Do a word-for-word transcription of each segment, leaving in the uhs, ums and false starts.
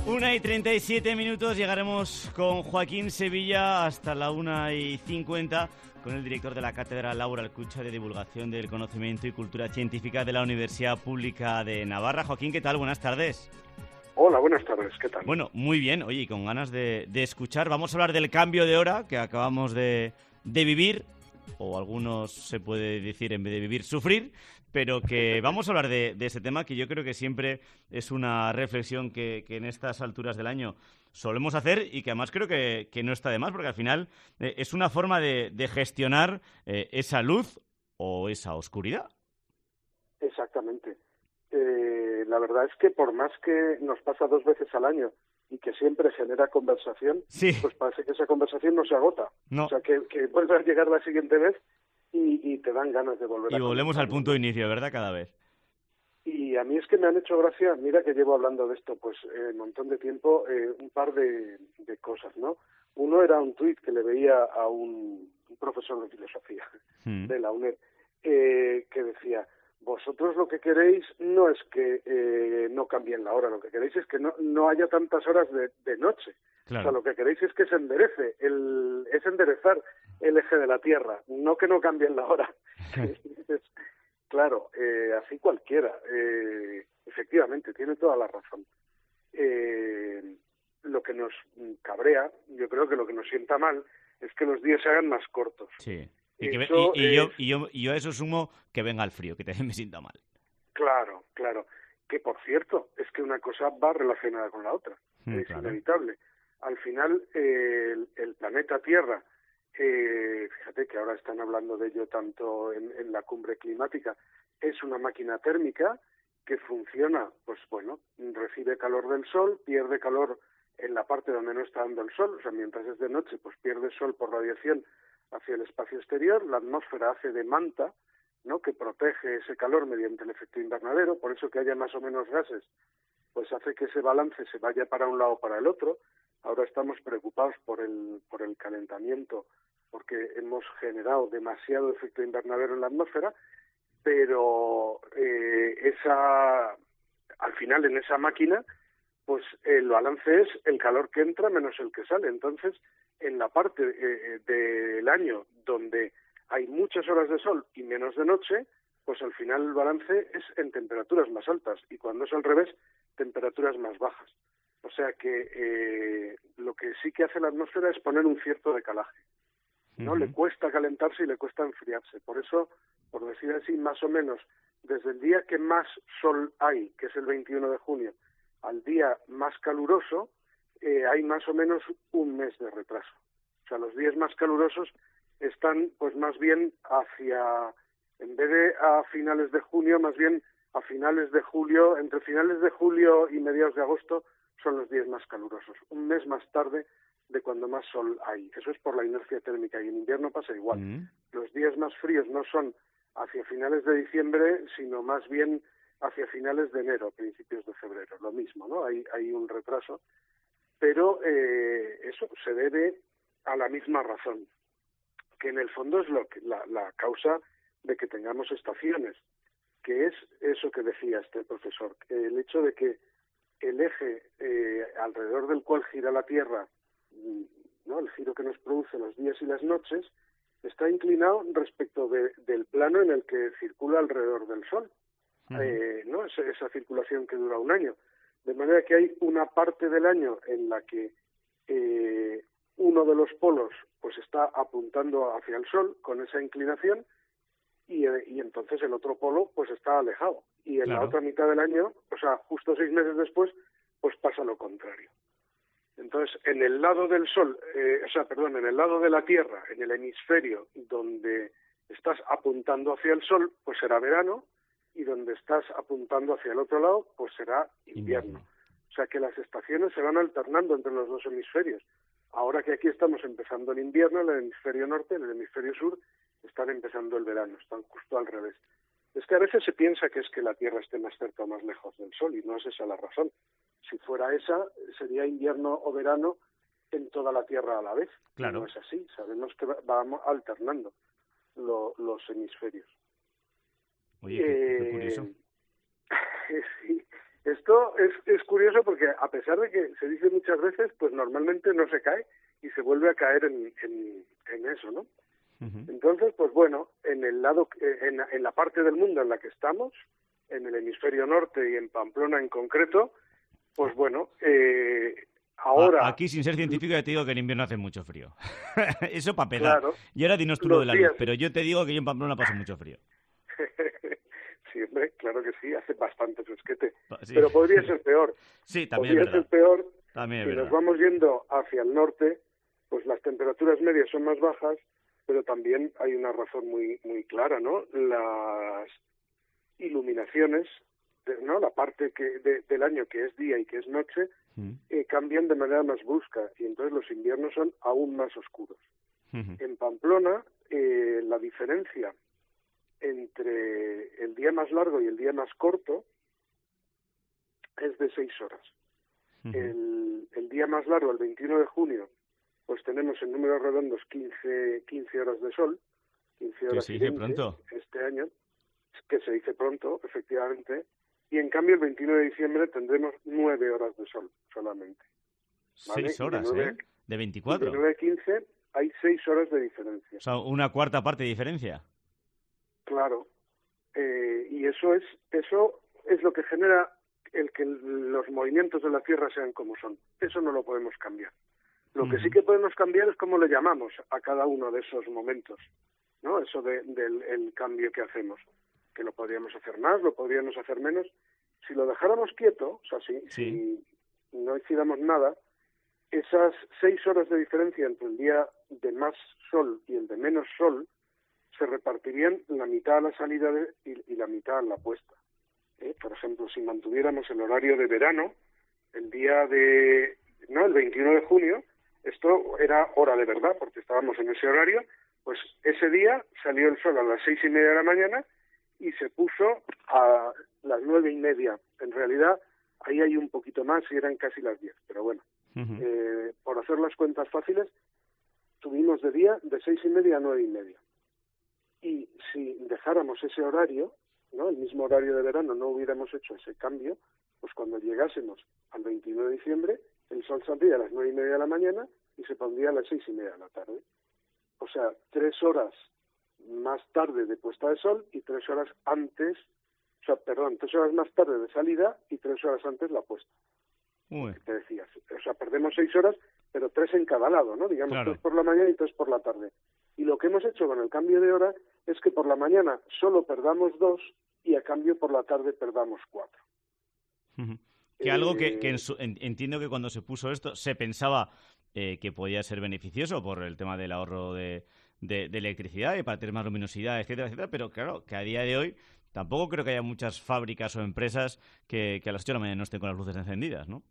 Una y treinta y siete minutos, llegaremos con Joaquín Sevilla hasta la una y cincuenta con el director de la Cátedra Laura Alcucha de Divulgación del Conocimiento y Cultura Científica de la Universidad Pública de Navarra. Joaquín, ¿qué tal? Buenas tardes. Hola, buenas tardes, ¿qué tal? Bueno, muy bien, oye, y con ganas de, de escuchar. Vamos a hablar del cambio de hora que acabamos de, de vivir, o algunos se puede decir en vez de vivir, sufrir, pero que vamos a hablar de, de ese tema que yo creo que siempre es una reflexión que, que en estas alturas del año solemos hacer y que además creo que, que no está de más, porque al final eh, es una forma de, de gestionar eh, esa luz o esa oscuridad. Exactamente. Eh, la verdad es que por más que nos pasa dos veces al año y que siempre genera conversación, sí. pues parece que esa conversación no se agota. No. O sea, que, que vuelve a llegar la siguiente vez y, y te dan ganas de volver y a Y volvemos al punto ¿no? de inicio, ¿verdad? Cada vez. Y a mí es que me han hecho gracia, mira que llevo hablando de esto pues eh, un montón de tiempo, eh, un par de, de cosas, ¿no? Uno era un tuit que le veía a un, un profesor de filosofía mm. de la UNED, eh, que decía: vosotros lo que queréis no es que eh, no cambien la hora, lo que queréis es que no, no haya tantas horas de, de noche. Claro. O sea, lo que queréis es que se enderece, el, es enderezar el eje de la Tierra, no que no cambien la hora. Claro, eh, así cualquiera. Eh, efectivamente, tiene toda la razón. Eh, lo que nos cabrea, yo creo que lo que nos sienta mal, es que los días se hagan más cortos. Sí. Y, que, y, y, es... yo, y, yo, y yo a eso sumo que venga el frío, que también me sienta mal. Claro, claro. Que, por cierto, es que una cosa va relacionada con la otra. Mm, es claro. inevitable. Al final, eh, el, el planeta Tierra, eh, fíjate que ahora están hablando de ello tanto en, en la cumbre climática, es una máquina térmica que funciona, pues bueno, recibe calor del sol, pierde calor en la parte donde no está dando el sol, o sea, mientras es de noche, pues pierde sol por radiación hacia el espacio exterior, la atmósfera hace de manta, ¿no?, que protege ese calor mediante el efecto invernadero, por eso que haya más o menos gases, pues hace que ese balance se vaya para un lado o para el otro. Ahora estamos preocupados por el, por el calentamiento, porque hemos generado demasiado efecto invernadero en la atmósfera, pero eh, esa, al final en esa máquina, pues el balance es el calor que entra menos el que sale. Entonces, en la parte eh, del año donde hay muchas horas de sol y menos de noche, pues al final el balance es en temperaturas más altas, y cuando es al revés, temperaturas más bajas. O sea que eh, lo que sí que hace la atmósfera es poner un cierto decalaje. No uh-huh. Le cuesta calentarse y le cuesta enfriarse. Por eso, por decir así, más o menos, desde el día que más sol hay, que es el veintiuno de junio, al día más caluroso, eh, hay más o menos un mes de retraso. O sea, los días más calurosos están pues más bien hacia, en vez de a finales de junio, más bien a finales de julio, entre finales de julio y mediados de agosto son los días más calurosos, un mes más tarde de cuando más sol hay. Eso es por la inercia térmica, y en invierno pasa igual. Mm. Los días más fríos no son hacia finales de diciembre, sino más bien hacia finales de enero, principios de febrero, lo mismo, ¿no? Hay, hay un retraso, pero eh, eso se debe a la misma razón, que en el fondo es lo que, la, la causa de que tengamos estaciones, que es eso que decía este profesor, el hecho de que el eje eh, alrededor del cual gira la Tierra, ¿no?, el giro que nos produce los días y las noches, está inclinado respecto de, del plano en el que circula alrededor del Sol, uh-huh. eh, ¿no? Esa, esa circulación que dura un año. De manera que hay una parte del año en la que eh, uno de los polos pues está apuntando hacia el Sol con esa inclinación, y, y entonces el otro polo pues está alejado. Y en claro. la otra mitad del año, o sea, justo seis meses después, pues pasa lo contrario. Entonces, en el lado del Sol, eh, o sea, perdón, en el lado de la Tierra, en el hemisferio donde estás apuntando hacia el Sol, pues será verano, y donde estás apuntando hacia el otro lado, pues será invierno. invierno. O sea que las estaciones se van alternando entre los dos hemisferios. Ahora que aquí estamos empezando el invierno, en el hemisferio norte, en el hemisferio sur, están empezando el verano, están justo al revés. Es que a veces se piensa que es que la Tierra esté más cerca o más lejos del Sol, y no es esa la razón. Si fuera esa, sería invierno o verano en toda la Tierra a la vez. Claro. No es así, sabemos que vamos alternando lo, los hemisferios. Oye, qué, eh, qué curioso. Sí, es esto es, es curioso porque a pesar de que se dice muchas veces, pues normalmente no se cae y se vuelve a caer en, en, en eso, ¿no? Uh-huh. Entonces, pues bueno, en el lado, en, en la parte del mundo en la que estamos, en el hemisferio norte y en Pamplona en concreto, pues bueno, eh, ahora... Aquí, sin ser científico, ya te digo que en invierno hace mucho frío. Eso para empezar. Claro, y ahora dinos tú lo de la días... luz, pero yo te digo que yo en Pamplona paso mucho frío. Sí, hombre, claro que sí, hace bastante fresquete. Sí. Pero podría ser peor. Sí, también podría es verdad. ser peor. También es si verdad. nos vamos yendo hacia el norte, pues las temperaturas medias son más bajas, pero también hay una razón muy muy clara, ¿no? Las iluminaciones, de, ¿no? La parte que de, del año que es día y que es noche, mm. eh, cambian de manera más brusca y entonces los inviernos son aún más oscuros. Mm-hmm. En Pamplona, eh, la diferencia entre el día más largo y el día más corto es de seis horas. Uh-huh. El, el día más largo, el veintiuno de junio, pues tenemos en números redondos quince, quince horas de sol, quince horas que se dice pronto. Este año, que se dice pronto, efectivamente, y en cambio el veintiuno de diciembre tendremos nueve horas de sol solamente. ¿vale? Seis horas, de nueve, ¿eh? De veinticuatro. De nueve a quince hay seis horas de diferencia. O sea, una cuarta parte de diferencia. Claro, eh, y eso es eso es lo que genera el que los movimientos de la Tierra sean como son. Eso no lo podemos cambiar. Lo uh-huh. que sí que podemos cambiar es cómo le llamamos a cada uno de esos momentos, ¿no? Eso de, del el cambio que hacemos, que lo podríamos hacer más, lo podríamos hacer menos. Si lo dejáramos quieto, o sea, si, sí. si no hiciéramos nada, esas seis horas de diferencia entre el día de más sol y el de menos sol se repartirían la mitad a la salida de, y, y la mitad a la puesta. ¿Eh? Por ejemplo, si mantuviéramos el horario de verano, el día de, no, el veintiuno de junio, esto era hora de verdad, porque estábamos en ese horario, pues ese día salió el sol a las seis y media de la mañana y se puso a las nueve y media. En realidad, ahí hay un poquito más y eran casi las diez, pero bueno, uh-huh. eh, por hacer las cuentas fáciles, tuvimos de día de seis y media a nueve y media. Y si dejáramos ese horario, ¿no? El mismo horario de verano, no hubiéramos hecho ese cambio, pues cuando llegásemos al veintiuno de diciembre, el sol saldría a las nueve y media de la mañana y se pondría a las seis y media de la tarde. O sea, tres horas más tarde de puesta de sol y tres horas antes, o sea, perdón, tres horas más tarde de salida y tres horas antes la puesta. Uy. Te decías. O sea, perdemos seis horas, pero tres en cada lado, ¿no? Digamos, claro. tres por la mañana y tres por la tarde. Y lo que hemos hecho con el cambio de hora es que por la mañana solo perdamos dos y a cambio por la tarde perdamos cuatro. Uh-huh. Que eh... algo que, que en su, en, entiendo que cuando se puso esto se pensaba eh, que podía ser beneficioso por el tema del ahorro de, de, de electricidad y para tener más luminosidad, etcétera, etcétera, pero claro, que a día de hoy tampoco creo que haya muchas fábricas o empresas que, que a las ocho de la mañana no estén con las luces encendidas, ¿no?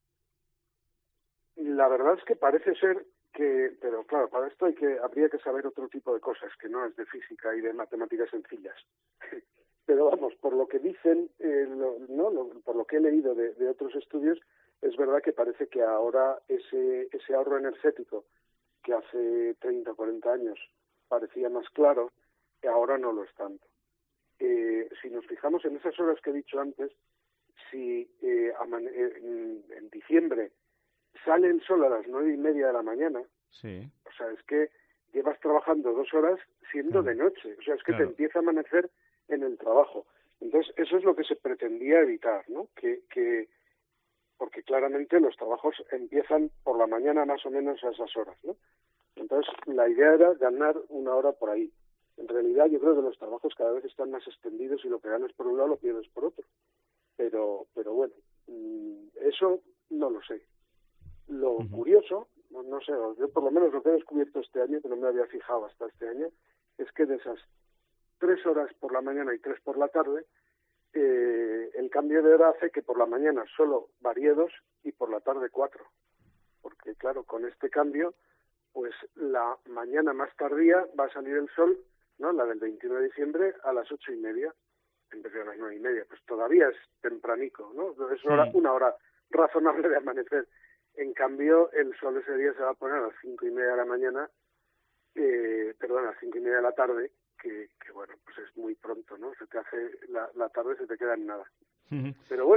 La verdad es que parece ser que, pero claro, para esto hay que habría que saber otro tipo de cosas, que no es de física y de matemáticas sencillas. Pero vamos, por lo que dicen, eh, lo, no, lo, por lo que he leído de, de otros estudios, es verdad que parece que ahora ese, ese ahorro energético que hace treinta o cuarenta años parecía más claro, que ahora no lo es tanto. Eh, si nos fijamos en esas horas que he dicho antes, si eh, amane- en, en diciembre sale el sol a las nueve y media de la mañana, sí. O sea, es que llevas trabajando dos horas siendo de noche, o sea, es que claro. Te empieza a amanecer en el trabajo. Entonces, eso es lo que se pretendía evitar, ¿no? Que, que porque claramente los trabajos empiezan por la mañana más o menos a esas horas, ¿no? Entonces, la idea era ganar una hora por ahí. En realidad, yo creo que los trabajos cada vez están más extendidos y lo que ganas por un lado lo pierdes por otro. Pero, pero bueno, eso no lo sé. Lo uh-huh. curioso, no, no sé, yo por lo menos lo que he descubierto este año, que no me había fijado hasta este año, es que de esas tres horas por la mañana y tres por la tarde, eh, el cambio de hora hace que por la mañana solo varíe dos y por la tarde cuatro. Porque claro, con este cambio, pues la mañana más tardía va a salir el sol, ¿no? La del veintiuno de diciembre a las ocho y media, en vez de a las nueve y media. Pues todavía es tempranico, ¿no? Es hora, sí. una hora razonable de amanecer. En cambio, el sol ese día se va a poner a las cinco y media de la mañana, eh, perdón, a las cinco y media de la tarde, que, que bueno, pues es muy pronto, ¿no? Se te hace, la, la tarde se te queda en nada. Uh-huh. Pero bueno.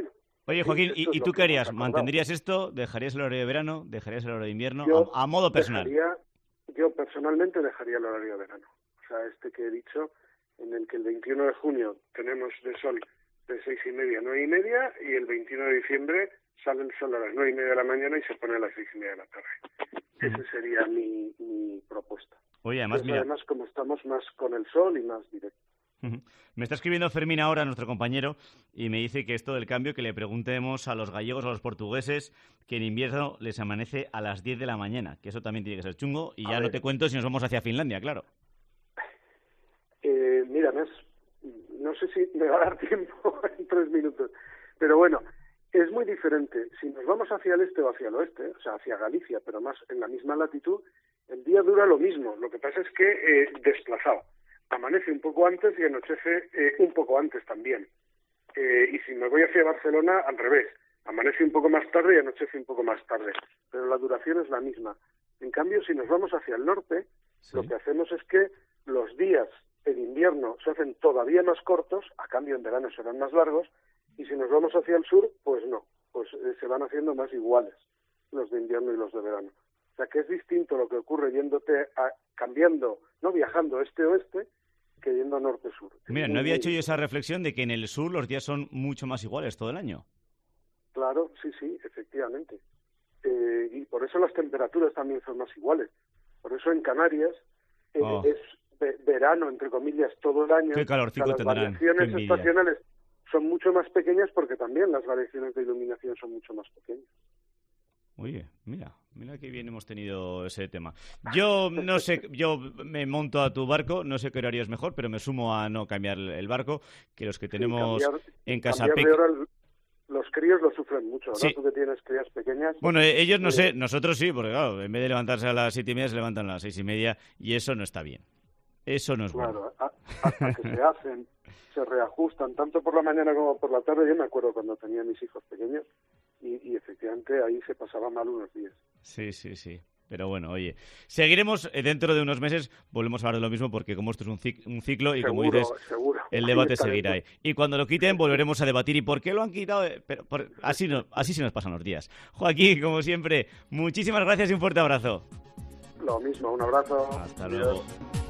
Oye, Joaquín, ¿y, ¿y tú qué harías? ¿Mantendrías esto? ¿Dejarías el horario de verano? ¿Dejarías el horario de invierno? Yo A, a modo personal. Dejaría, yo personalmente dejaría el horario de verano. O sea, este que he dicho, en el que el veintiuno de junio tenemos de sol de seis y media a nueve y media, y el veintiuno de diciembre sale el sol a las nueve y media de la mañana y se pone a las seis y media de la tarde. Uh-huh. Esa sería mi, mi propuesta. Oye, además, mira... además, como estamos más con el sol y más directo. Uh-huh. Me está escribiendo Fermín ahora, nuestro compañero, y me dice que esto del cambio, que le preguntemos a los gallegos o a los portugueses que en invierno les amanece a las diez de la mañana, que eso también tiene que ser chungo, y a ya ver. No te cuento si nos vamos hacia Finlandia, claro. Eh, mira, no, es, no sé si me va a dar tiempo en tres minutos, pero bueno, es muy diferente. Si nos vamos hacia el este o hacia el oeste, o sea, hacia Galicia, pero más en la misma latitud, el día dura lo mismo. Lo que pasa es que eh, desplazado. Amanece un poco antes y anochece eh, un poco antes también. Eh, y si me voy hacia Barcelona, al revés. Amanece un poco más tarde y anochece un poco más tarde. Pero la duración es la misma. En cambio, si nos vamos hacia el norte, sí. Lo que hacemos es que los días en invierno se hacen todavía más cortos, a cambio en verano serán más largos, y si nos vamos hacia el sur, pues no, pues eh, se van haciendo más iguales los de invierno y los de verano. O sea que es distinto lo que ocurre yéndote a, cambiando, no viajando este-oeste, que yendo norte-sur. Mira, no había hecho yo esa reflexión de que en el sur los días son mucho más iguales todo el año. Claro, sí, sí, efectivamente. Eh, y por eso las temperaturas también son más iguales. Por eso en Canarias eh, oh. es ve- verano, entre comillas, todo el año. Qué calorcico o sea, las tendrán. variaciones estacionales son mucho más pequeñas porque también las variaciones de iluminación son mucho más pequeñas. Oye, mira, mira qué bien hemos tenido ese tema. Yo no sé, yo me monto a tu barco, no sé qué horario es mejor, pero me sumo a no cambiar el barco, que los que tenemos sí, cambiar, en casa pequeña. Los críos lo sufren mucho, ¿no? Sí. Tú que tienes crías pequeñas. Bueno, ellos no eh... sé, nosotros sí, porque claro, en vez de levantarse a las siete y media se levantan a las seis y media y eso no está bien. Eso no es claro, bueno. Claro, hasta que se hacen, se reajustan, tanto por la mañana como por la tarde. Yo me acuerdo cuando tenía mis hijos pequeños y, y efectivamente ahí se pasaba mal unos días. Sí, sí, sí. Pero bueno, oye, seguiremos dentro de unos meses, volvemos a hablar de lo mismo, porque como esto es un, cic- un ciclo y seguro, como dices, seguro. El debate seguirá ahí. Y cuando lo quiten volveremos a debatir. ¿Y por qué lo han quitado? Pero por, así, no, así se nos pasan los días. Joaquín, como siempre, muchísimas gracias y un fuerte abrazo. Lo mismo, un abrazo. Hasta luego.